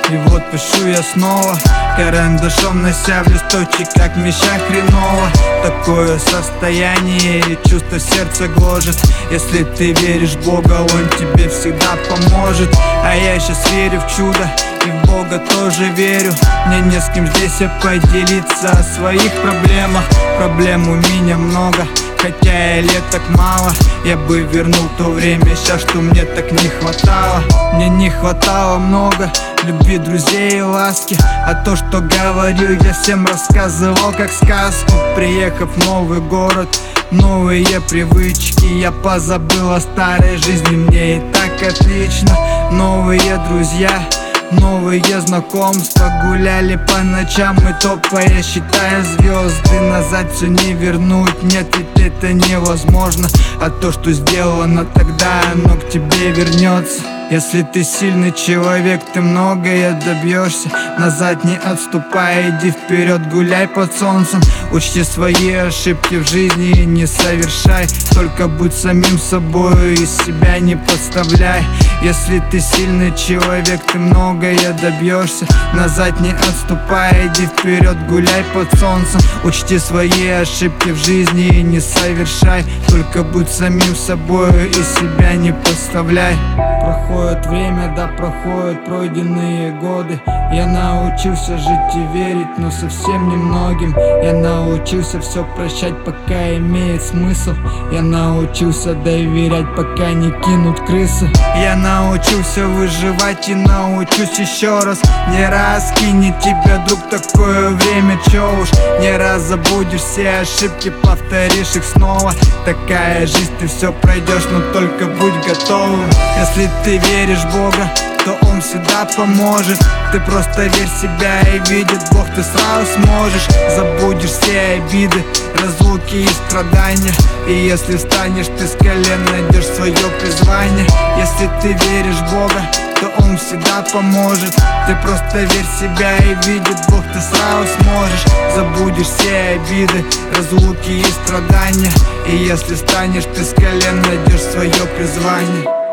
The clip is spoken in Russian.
И вот пишу я снова, карандашом нося в листочек, как меща хреново. Такое состояние и чувство сердца гложет. Если ты веришь в Бога, Он тебе всегда поможет. А я сейчас верю в чудо, и в Бога тоже верю. Мне не с кем здесь поделиться о своих проблемах. Проблем у меня много, хотя и лет так мало. Я бы вернул то время сейчас, что мне так не хватало. Мне не хватало много любви, друзей и ласки. А то, что говорил, я всем рассказывал как сказку. Приехав в новый город, новые привычки, я позабыл о старой жизни, мне и так отлично. Новые друзья, новые знакомства, гуляли по ночам и топая, считая звезды. Назад все не вернуть, нет, ведь это невозможно. А то, что сделано тогда, оно к тебе вернется. Если ты сильный человек, ты многое добьешься. Назад не отступай, иди вперед, гуляй под солнцем. Учти свои ошибки в жизни и не совершай. Только будь самим собой и себя не подставляй. Если ты сильный человек, ты многое добьешься. Назад не отступай, иди вперед, гуляй под солнцем. Учти свои ошибки в жизни и не совершай. Только будь самим собой и себя не подставляй. Проходит время, да проходят пройденные годы. Я научился жить и верить, но совсем немногим. Я научился все прощать, пока имеет смысл. Я научился доверять, пока не кинут крысы. Я научился выживать и научусь еще раз. Не раз кинет тебя друг, такое время, че уж. Не раз забудешь все ошибки, повторишь их снова. Такая жизнь, ты все пройдешь, но только будь готовым. Если ты веришь в Бога, то Он всегда поможет. Ты просто верь в себя и видит Бог, ты сразу сможешь. Забудешь все обиды, разлуки и страдания. И если встанешь, ты с колен найдешь свое призвание. Если ты веришь в Бога, то Он всегда поможет. Ты просто верь в себя и видит Бог, ты сразу сможешь. Забудешь все обиды, разлуки и страдания. И если встанешь, ты с колен найдешь свое призвание.